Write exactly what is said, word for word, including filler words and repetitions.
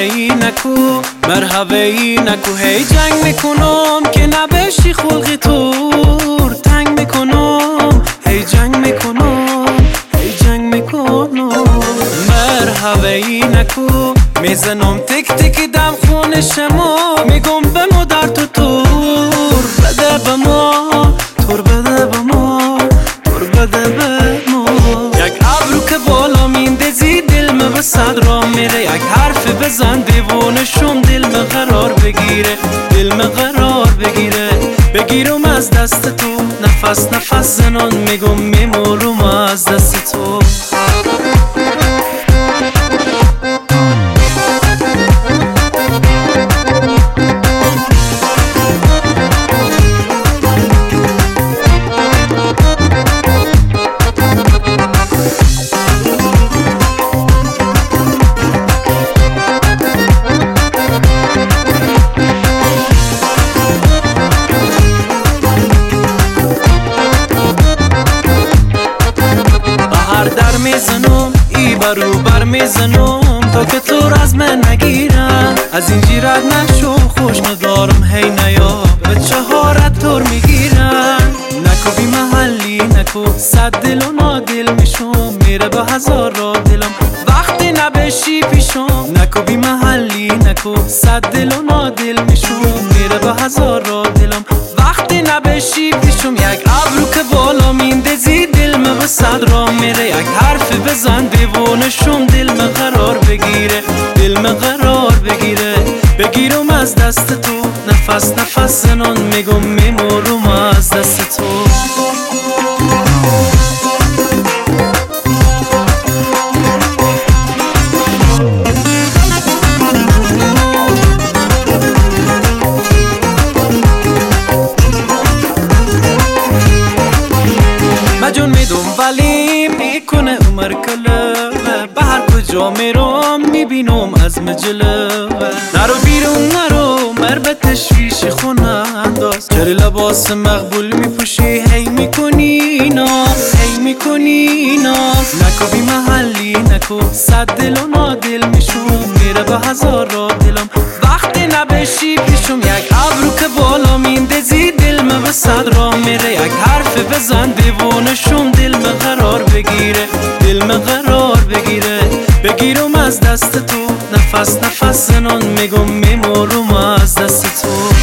ای نکو مرحبا ای نکو هی جنگ میکنم که نبشی خلقی تور تنگ میکنم هی جنگ میکنم هی جنگ میکنم مرحبا ای نکو میزنم تک تک دم خون شما میگم به ما در تو تور بده به ما تور بده به ما تور بده به ما یک ابرو که بالا میندازی دل من به صد را میره یک حرف بزن دیوانه شم دل من قرار بگیره دل من قرار بگیره بگیرم از دست تو نفس نفس زنان میگم میمورم از دست تو در میزنم ای برو بر میزنم تا که تو از من نگیرم از این جیرت نشو خوش ندارم هی نیا به چهارت تور میگیرم نکو بی محلی نکو صد دل و نادل میشم میره به هزار را دلم وقتی نبشی پیشم نکو بی محلی نکو صد دل و نادل میشم میره به هزار را دلم وقتی نبشی پیشم یک ابرو که بالا میندازی دل من به صد را میره یک حرف بزن دیوانه شم دل من قرار بگیره دل من قرار بگیره بگیرم از دست تو نفس نفس زنان میگم میمورم از دست تو مجون میدم ولی میکنه عمر کله به هر کجا میرم میبینم از مجله نرو بیرون نرو مر به تشویش خونه انداز چرا لباس مقبول میپوشی هی میکنی ناز هی میکنی ناز نکو بی محلی نکو صد دل و نادل میشم میره به هزار را دلم وقتی نبشی پیشم یک ابرو که بالا میندازی دل من به صد را میره یک حرف بزن دیوانه شم دل من قرار بگیره دل من قرار بگیره بگیرم از دست تو نفس نفس زنان میگم میمورم از دست تو